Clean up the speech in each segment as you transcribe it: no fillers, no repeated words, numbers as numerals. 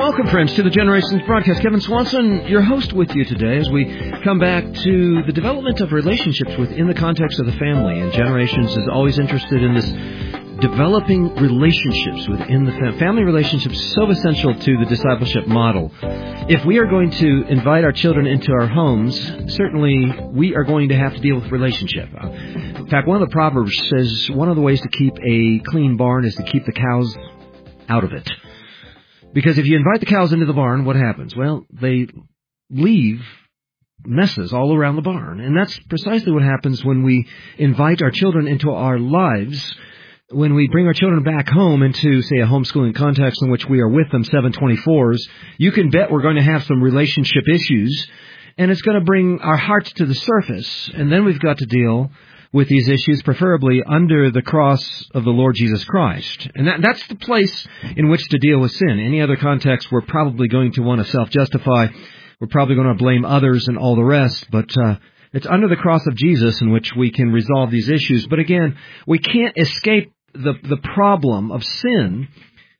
Welcome, friends, to the Generations broadcast. Kevin Swanson, your host, with you today as we come back to the development of relationships within the context of the family. And Generations is always interested in this developing relationships within the family relationships, so essential to the discipleship model. If we are going to invite our children into our homes, certainly we are going to have to deal with relationship. In fact, one of the Proverbs says one of the ways to keep a clean barn is to keep the cows out of it. Because if you invite the cows into the barn, what happens? Well, they leave messes all around the barn. And that's precisely what happens when we invite our children into our lives. When we bring our children back home into, say, a homeschooling context in which we are with them 7/24s, you can bet we're going to have some relationship issues, and it's going to bring our hearts to the surface. And then we've got to deal with these issues, preferably under the cross of the Lord Jesus Christ. And that's the place in which to deal with sin. Any other context, we're probably going to want to self-justify. We're probably going to blame others and all the rest. But it's under the cross of Jesus in which we can resolve these issues. But again, we can't escape the problem of sin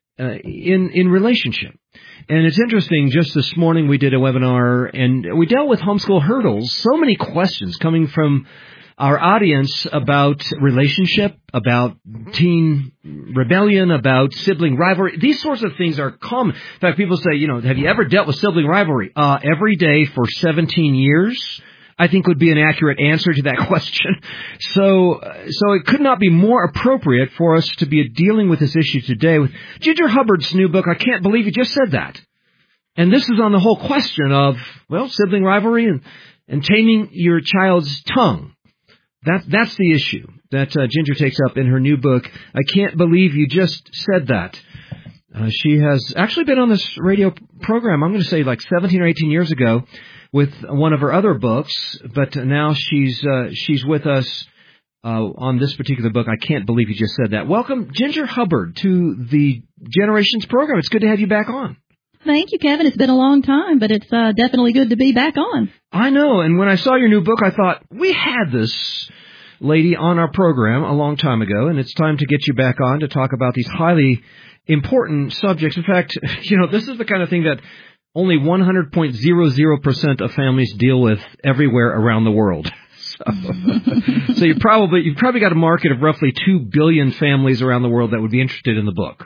in relationship. And it's interesting, just this morning we did a webinar, and we dealt with homeschool hurdles. So many questions coming from our audience about relationship, about teen rebellion, about sibling rivalry. These sorts of things are common. In fact, people say, have you ever dealt with sibling rivalry? Every day for 17 years, I think would be an accurate answer to that question. So it could not be more appropriate for us to be dealing with this issue today with Ginger Hubbard's new book, I Can't Believe You Just Said That. And this is on the whole question of, sibling rivalry and taming your child's tongue. That's the issue that Ginger takes up in her new book, I Can't Believe You Just Said That. She has actually been on this radio program, I'm going to say like 17 or 18 years ago, with one of her other books, but now she's with us on this particular book, I Can't Believe You Just Said That. Welcome, Ginger Hubbard, to the Generations program. It's good to have you back on. Thank you, Kevin. It's been a long time, but it's definitely good to be back on. I know, and when I saw your new book, I thought, we had this lady on our program a long time ago, and it's time to get you back on to talk about these highly important subjects. In fact, this is the kind of thing that only 100.00% of families deal with everywhere around the world. So you've probably got a market of roughly 2 billion families around the world that would be interested in the book.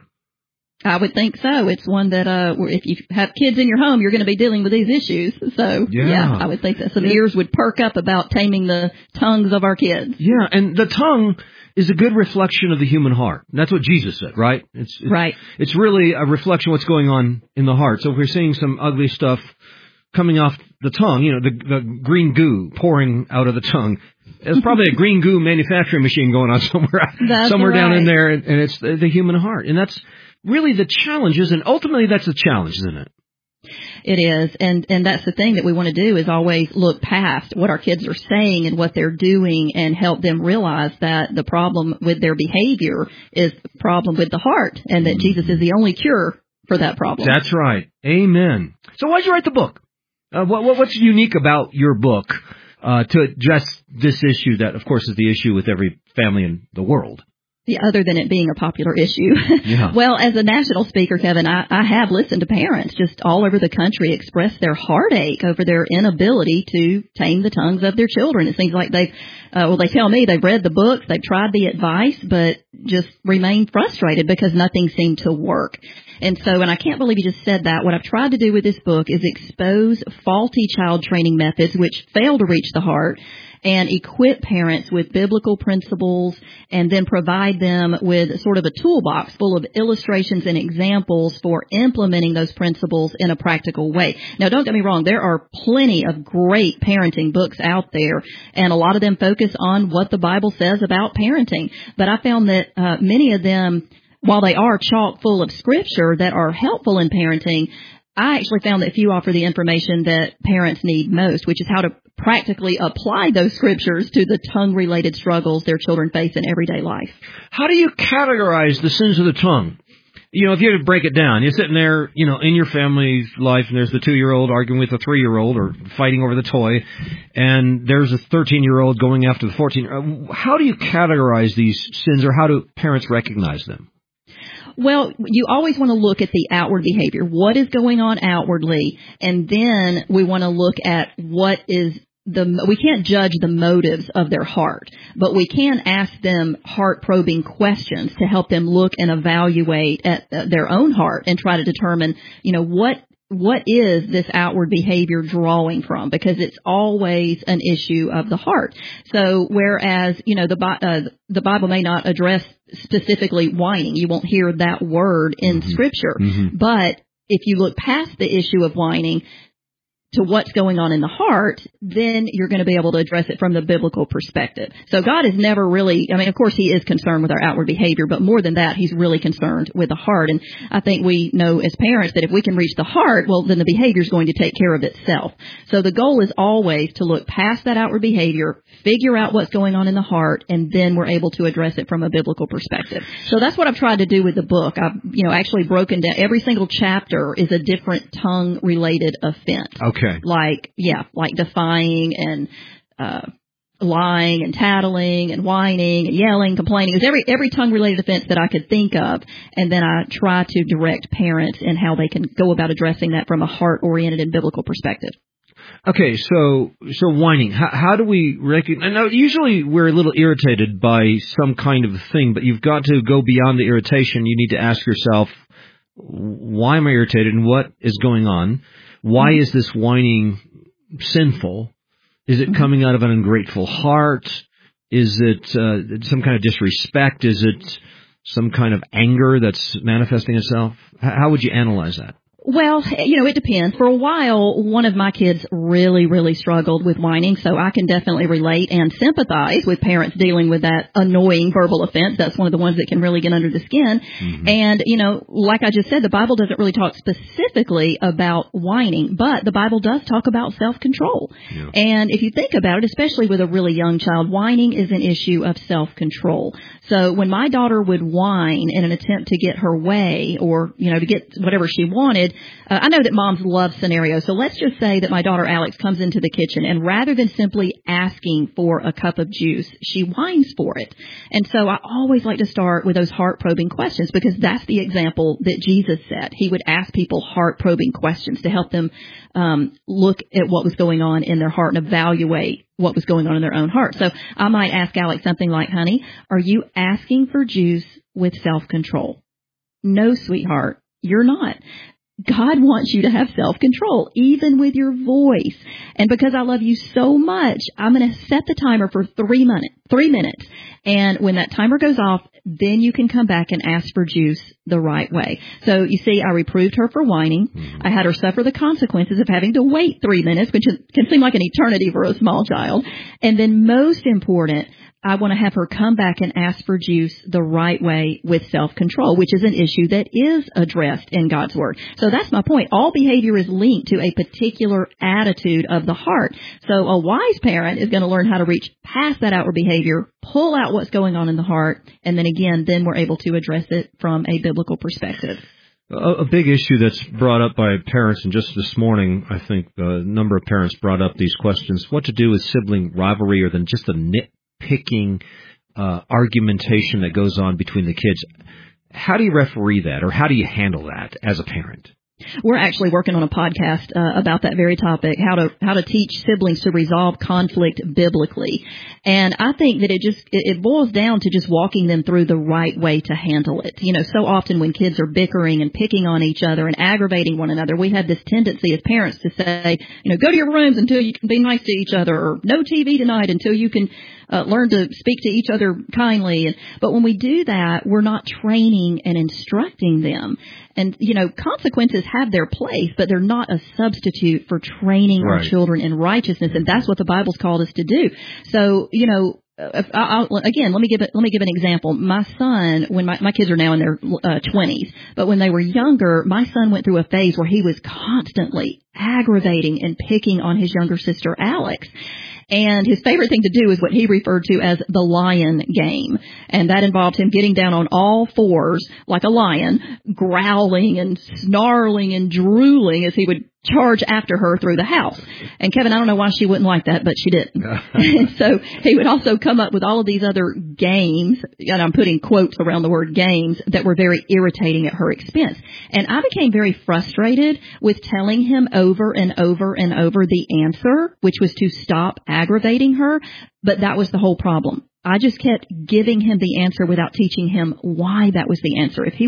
I would think so. It's one that if you have kids in your home, you're going to be dealing with these issues. So, yeah I would think that some ears would perk up about taming the tongues of our kids. Yeah, and the tongue is a good reflection of the human heart. And that's what Jesus said, right? It's right. It's really a reflection of what's going on in the heart. So if we're seeing some ugly stuff coming off the tongue, the green goo pouring out of the tongue, there's probably a green goo manufacturing machine going on somewhere right. down in there, and it's the human heart. And that's really the challenges, and ultimately that's the challenge, isn't it? It is, and that's the thing that we want to do is always look past what our kids are saying and what they're doing and help them realize that the problem with their behavior is the problem with the heart, and that Jesus is the only cure for that problem. That's right. Amen. So why did you write the book? What's unique about your book to address this issue that, of course, is the issue with every family in the world? Yeah, other than it being a popular issue. Yeah. Well, as a national speaker, Kevin, I have listened to parents just all over the country express their heartache over their inability to tame the tongues of their children. It seems like they tell me they've read the books, they've tried the advice, but just remain frustrated because nothing seemed to work. And so, and I can't believe you just said that, what I've tried to do with this book is expose faulty child training methods which fail to reach the heart, and equip parents with biblical principles, and then provide them with sort of a toolbox full of illustrations and examples for implementing those principles in a practical way. Now, don't get me wrong, there are plenty of great parenting books out there, and a lot of them focus on what the Bible says about parenting. But I found that many of them, while they are chock full of scripture that are helpful in parenting, I actually found that few offer the information that parents need most, which is how to practically apply those scriptures to the tongue-related struggles their children face in everyday life. How do you categorize the sins of the tongue? If you had to break it down, you're sitting there, in your family's life, and there's the 2-year-old arguing with the 3-year-old or fighting over the toy, and there's a 13-year-old going after the 14-year-old. How do you categorize these sins, or how do parents recognize them? Well, you always want to look at the outward behavior. What is going on outwardly? And then we want to look at we can't judge the motives of their heart, but we can ask them heart-probing questions to help them look and evaluate at their own heart and try to determine, what is this outward behavior drawing from? Because it's always an issue of the heart. So whereas, the Bible may not address specifically whining, you won't hear that word in Scripture. But if you look past the issue of whining to what's going on in the heart, then you're going to be able to address it from the biblical perspective. So God is never really, of course he is concerned with our outward behavior, but more than that, he's really concerned with the heart. And I think we know as parents that if we can reach the heart, well, then the behavior is going to take care of itself. So the goal is always to look past that outward behavior, figure out what's going on in the heart, and then we're able to address it from a biblical perspective. So that's what I've tried to do with the book. I've, actually broken down every single chapter is a different tongue-related offense. Okay. Like defying and lying and tattling and whining and yelling, complaining. It's every tongue-related offense that I could think of, and then I try to direct parents in how they can go about addressing that from a heart-oriented and biblical perspective. Okay, so whining. How do we recognize? Now, usually we're a little irritated by some kind of thing, but you've got to go beyond the irritation. You need to ask yourself, why am I irritated and what is going on? Why is this whining sinful? Is it coming out of an ungrateful heart? Is it some kind of disrespect? Is it some kind of anger that's manifesting itself? How would you analyze that? Well, it depends. For a while, one of my kids really, really struggled with whining, so I can definitely relate and sympathize with parents dealing with that annoying verbal offense. That's one of the ones that can really get under the skin. And, like I just said, the Bible doesn't really talk specifically about whining, but the Bible does talk about self-control. Yeah. And if you think about it, especially with a really young child, whining is an issue of self-control. So when my daughter would whine in an attempt to get her way or, to get whatever she wanted, I know that moms love scenarios. So let's just say that my daughter Alex comes into the kitchen and rather than simply asking for a cup of juice, she whines for it. And so I always like to start with those heart-probing questions because that's the example that Jesus set. He would ask people heart-probing questions to help them look at what was going on in their heart and evaluate what was going on in their own heart. So I might ask Alex something like, honey, are you asking for juice with self-control? No, sweetheart, you're not. God wants you to have self-control, even with your voice. And because I love you so much, I'm going to set the timer for 3 minutes. And when that timer goes off, then you can come back and ask for juice the right way. So you see, I reproved her for whining. I had her suffer the consequences of having to wait 3 minutes, which can seem like an eternity for a small child. And then most important, I want to have her come back and ask for juice the right way with self-control, which is an issue that is addressed in God's Word. So that's my point. All behavior is linked to a particular attitude of the heart. So a wise parent is going to learn how to reach past that outward behavior, pull out what's going on in the heart, and then we're able to address it from a biblical perspective. A big issue that's brought up by parents, and just this morning, I think a number of parents brought up these questions, what to do with sibling rivalry or then just the nitpicking argumentation that goes on between the kids. How do you referee that, or how do you handle that as a parent? We're actually working on a podcast about that very topic, how to teach siblings to resolve conflict biblically. And I think that it boils down to just walking them through the right way to handle it. So often when kids are bickering and picking on each other and aggravating one another, we have this tendency as parents to say, go to your rooms until you can be nice to each other, or no TV tonight until you can learn to speak to each other kindly. But when we do that, we're not training and instructing them. And, consequences have their place, but they're not a substitute for training our children in righteousness. And that's what the Bible's called us to do. So, let me give an example. My son, when my kids are now in their 20s, but when they were younger, my son went through a phase where he was constantly aggravating and picking on his younger sister, Alex. And his favorite thing to do is what he referred to as the lion game. And that involved him getting down on all fours like a lion, growling and snarling and drooling as he would charge after her through the house. And Kevin, I don't know why she wouldn't like that, but she didn't. And so he would also come up with all of these other games, and I'm putting quotes around the word games, that were very irritating at her expense. And I became very frustrated with telling him over and over and over the answer, which was to stop aggravating her. But that was the whole problem. I just kept giving him the answer without teaching him why that was the answer. If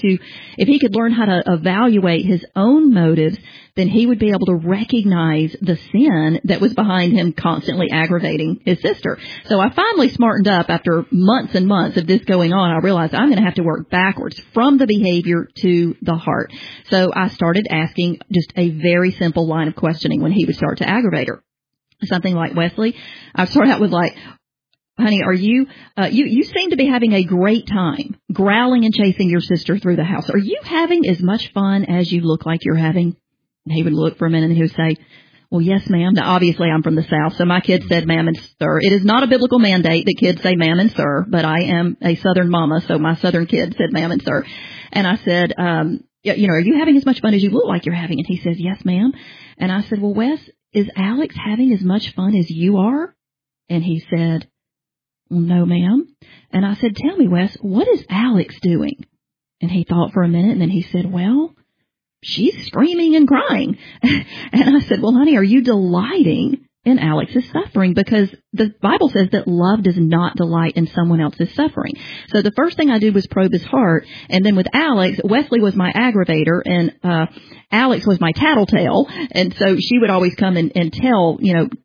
he could learn how to evaluate his own motives, then he would be able to recognize the sin that was behind him constantly aggravating his sister. So I finally smartened up after months and months of this going on. I realized I'm going to have to work backwards from the behavior to the heart. So I started asking just a very simple line of questioning when he would start to aggravate her. Something like, Wesley, I start out with like, honey, are you seem to be having a great time growling and chasing your sister through the house. Are you having as much fun as you look like you're having? And he would look for a minute and he would say, well, yes, ma'am. Now, obviously, I'm from the South, so my kids said ma'am and sir. It is not a biblical mandate that kids say ma'am and sir, but I am a Southern mama, so my Southern kids said ma'am and sir. And I said, are you having as much fun as you look like you're having? And he says, yes, ma'am. And I said, well, Wes, is Alex having as much fun as you are? And he said, well, no, ma'am. And I said, tell me, Wes, what is Alex doing? And he thought for a minute, and then he said, well, she's screaming and crying. And I said, well, honey, are you delighting in Alex's suffering? Because the Bible says that love does not delight in someone else's suffering. So the first thing I did was probe his heart. And then with Alex, Wesley was my aggravator, and Alex was my tattletale. And so she would always come and tell,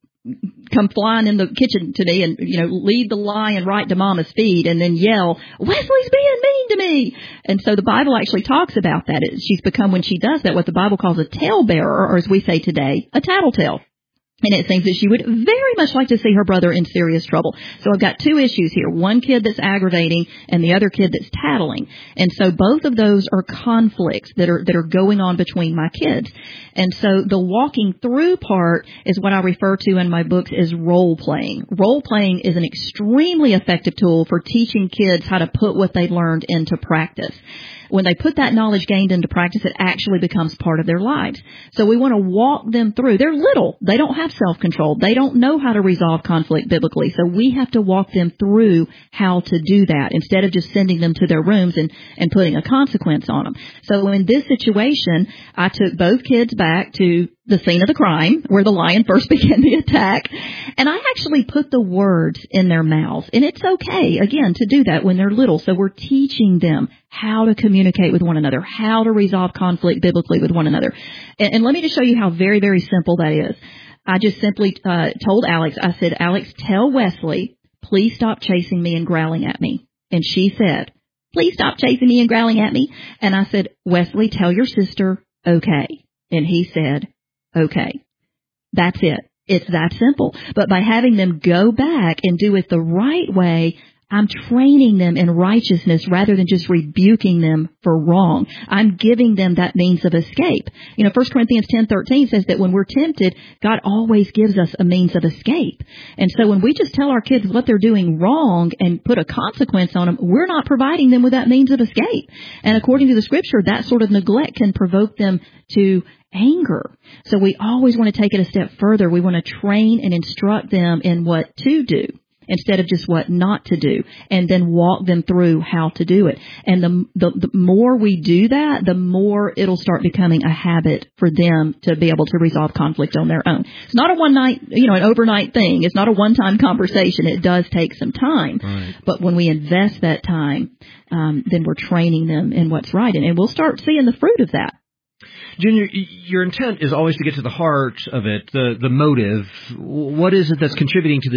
come flying in the kitchen to me and, lead the lion right to mama's feet and then yell, Wesley's being mean to me. And so the Bible actually talks about that. She's become, when she does that, what the Bible calls a talebearer, or as we say today, a tattletale. And it seems that she would very much like to see her brother in serious trouble. So I've got two issues here. One kid that's aggravating and the other kid that's tattling. And so both of those are conflicts that are going on between my kids. And so the walking through part is what I refer to in my books as role playing. Role playing is an extremely effective tool for teaching kids how to put what they've learned into practice. When they put that knowledge gained into practice, it actually becomes part of their lives. So we want to walk them through. They're little. They don't have self-control. They don't know how to resolve conflict biblically. So we have to walk them through how to do that instead of just sending them to their rooms and putting a consequence on them. So in this situation, I took both kids back to the scene of the crime where the lion first began the attack. And I actually put the words in their mouths. And it's okay, again, to do that when they're little. So we're teaching them how to communicate with one another, how to resolve conflict biblically with one another. And let me just show you how very, very simple that is. I just simply told Alex, I said, Alex, tell Wesley, please stop chasing me and growling at me. And she said, please stop chasing me and growling at me. And I said, Wesley, tell your sister, okay. And he said, okay. That's it. It's that simple. But by having them go back and do it the right way, I'm training them in righteousness rather than just rebuking them for wrong. I'm giving them that means of escape. 1 Corinthians 10:13 says that when we're tempted, God always gives us a means of escape. And so when we just tell our kids what they're doing wrong and put a consequence on them, we're not providing them with that means of escape. And according to the scripture, that sort of neglect can provoke them to anger. So we always want to take it a step further. We want to train and instruct them in what to do instead of just what not to do, and then walk them through how to do it. And the more we do that, the more it'll start becoming a habit for them to be able to resolve conflict on their own. It's not a one night, an overnight thing. It's not a one-time conversation. It does take some time. Right. But when we invest that time, then we're training them in what's right. And we'll start seeing the fruit of that. Junior, your intent is always to get to the heart of it, the motive. What is it that's contributing to the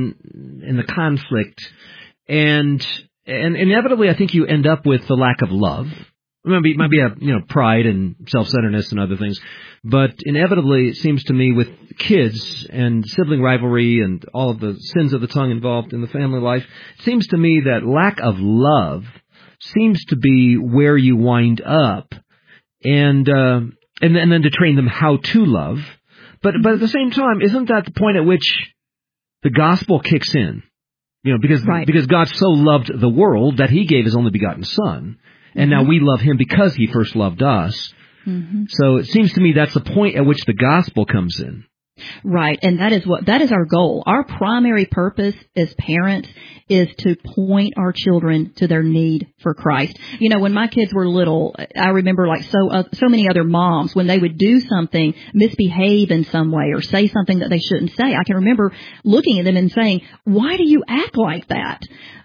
sin and the conflict? And inevitably, I think you end up with the lack of love. It might be pride and self-centeredness and other things. But inevitably, it seems to me with kids and sibling rivalry and all of the sins of the tongue involved in the family life, it seems to me that lack of love seems to be where you wind up. And then to train them how to love. But at the same time, isn't that the point at which the gospel kicks in? Because God so loved the world that he gave his only begotten son. And now we love him because he first loved us. Mm-hmm. So it seems to me that's the point at which the gospel comes in. Right. And that is our goal. Our primary purpose as parents is to point our children to their need for Christ. You know, when my kids were little, I remember like so many other moms, when they would do something, misbehave in some way or say something that they shouldn't say, I can remember looking at them and saying, why do you act like that?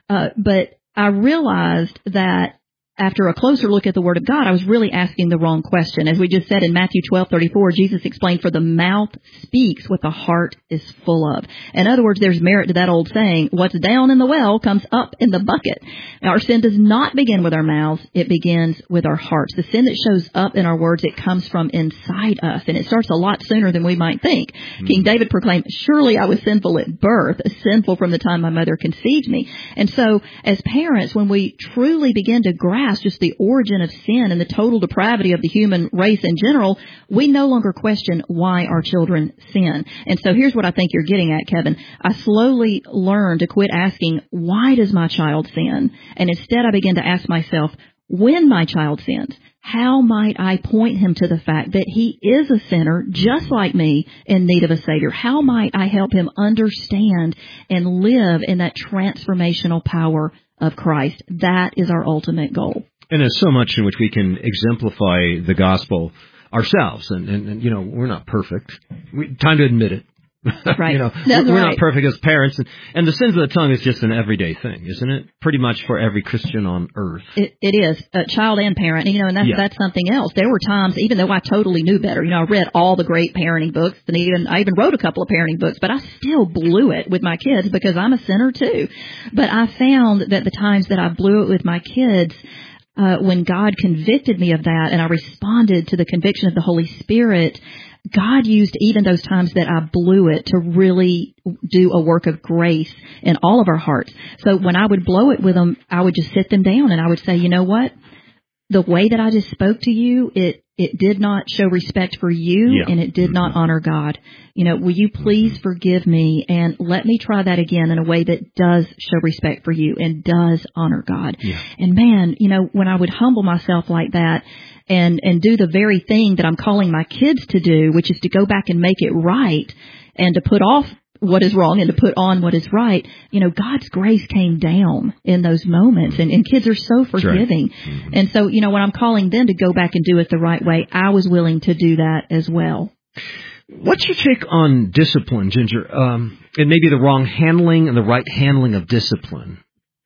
But I realized that after a closer look at the Word of God, I was really asking the wrong question. As we just said in Matthew 12:34, Jesus explained, for the mouth speaks what the heart is full of. In other words, there's merit to that old saying, what's down in the well comes up in the bucket. Now, our sin does not begin with our mouths. It begins with our hearts. The sin that shows up in our words, it comes from inside us, and it starts a lot sooner than we might think. King David proclaimed, surely I was sinful at birth, sinful from the time my mother conceived me. And so, as parents, when we truly begin to grasp just the origin of sin and the total depravity of the human race in general, we no longer question why our children sin. And so here's what I think you're getting at, Kevin. I slowly learned to quit asking, why does my child sin? And instead I began to ask myself, when my child sins, how might I point him to the fact that he is a sinner just like me in need of a Savior? How might I help him understand and live in that transformational power of Christ? That is our ultimate goal. And there's so much in which we can exemplify the gospel ourselves. And you know, we're not perfect. Time to admit it. Right. You know, we're not perfect as parents. And the sins of the tongue is just an everyday thing, isn't it? Pretty much for every Christian on earth. It is, child and parent. You know, and that's something else. There were times, even though I totally knew better, you know, I read all the great parenting books, and I even wrote a couple of parenting books, but I still blew it with my kids because I'm a sinner too. But I found that the times that I blew it with my kids, when God convicted me of that and I responded to the conviction of the Holy Spirit, God used even those times that I blew it to really do a work of grace in all of our hearts. So when I would blow it with them, I would just sit them down and I would say, you know what? The way that I just spoke to you, it did not show respect for you and it did not honor God. You know, will you please forgive me and let me try that again in a way that does show respect for you and does honor God. Yeah. And man, you know, when I would humble myself like that, and do the very thing that I'm calling my kids to do, which is to go back and make it right and to put off what is wrong and to put on what is right, you know, God's grace came down in those moments, and kids are so forgiving. Right. Mm-hmm. And so, you know, when I'm calling them to go back and do it the right way, I was willing to do that as well. What's your take on discipline, Ginger? And maybe the wrong handling and the right handling of discipline?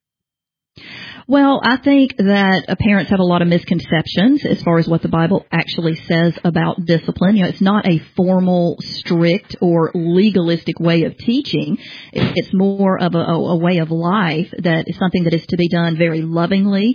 Well, I think that parents have a lot of misconceptions as far as what the Bible actually says about discipline. You know, it's not a formal, strict, or legalistic way of teaching. It's more of a way of life that is something that is to be done very lovingly,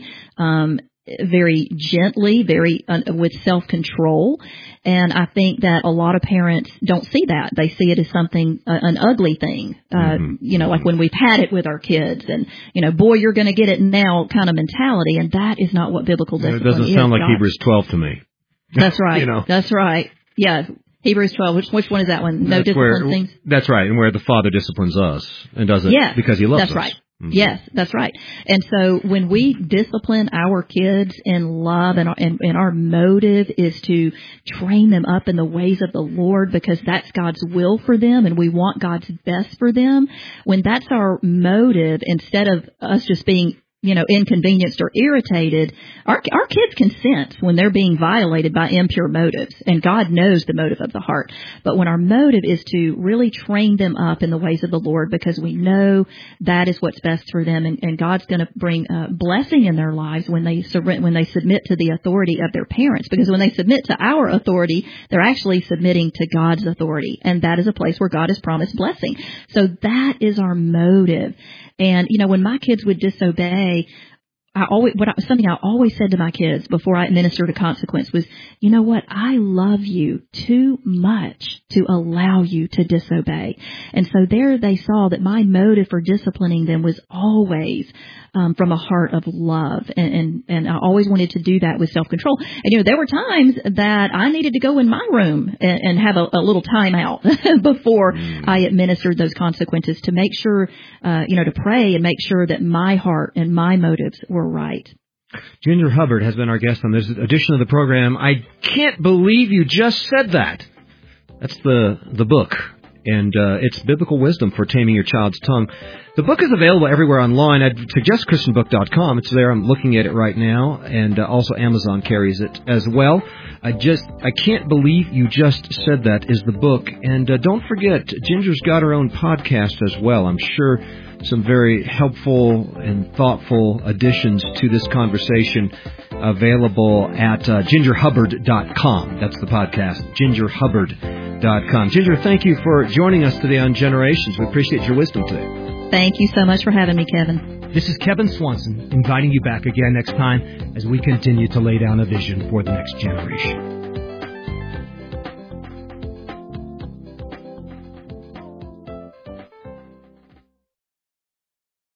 very gently, with self-control. And I think that a lot of parents don't see that. They see it as something, an ugly thing. You know, like when we've had it with our kids and, you know, boy, you're going to get it now kind of mentality. And that is not what biblical discipline is. It doesn't sound like Hebrews 12 to me. That's right. You know. That's right. Yeah. Hebrews 12. Which one is that one? No discipline things? That's right. And where the Father disciplines us and does it because He loves us. That's right. Yes, that's right. And so when we discipline our kids in love and our motive is to train them up in the ways of the Lord because that's God's will for them and we want God's best for them, when that's our motive, instead of us just being, you know, inconvenienced or irritated, our kids can sense when they're being violated by impure motives, and God knows the motive of the heart. But when our motive is to really train them up in the ways of the Lord because we know that is what's best for them, and God's going to bring blessing in their lives when they submit to the authority of their parents, because when they submit to our authority, they're actually submitting to God's authority, and that is a place where God has promised blessing. So that is our motive. And, you know, when my kids would disobey, something I always said to my kids before I administered a consequence was, you know what? I love you too much to allow you to disobey. And so there they saw that my motive for disciplining them was always from a heart of love. And I always wanted to do that with self-control. And, you know, there were times that I needed to go in my room and have a little time out before I administered those consequences to make sure, you know, to pray and make sure that my heart and my motives were right. Ginger Hubbard has been our guest on this edition of the program. I can't believe you just said that. That's the book, and it's Biblical Wisdom for Taming Your Child's Tongue. The book is available everywhere online. I'd suggest ChristianBook.com. It's there. I'm looking at it right now, and also Amazon carries it as well. I can't believe you just said that is the book. And don't forget, Ginger's got her own podcast as well. I'm sure some very helpful and thoughtful additions to this conversation available at gingerhubbard.com. That's the podcast, gingerhubbard.com. Ginger, thank you for joining us today on Generations. We appreciate your wisdom today. Thank you so much for having me, Kevin. This is Kevin Swanson, inviting you back again next time as we continue to lay down a vision for the next generation.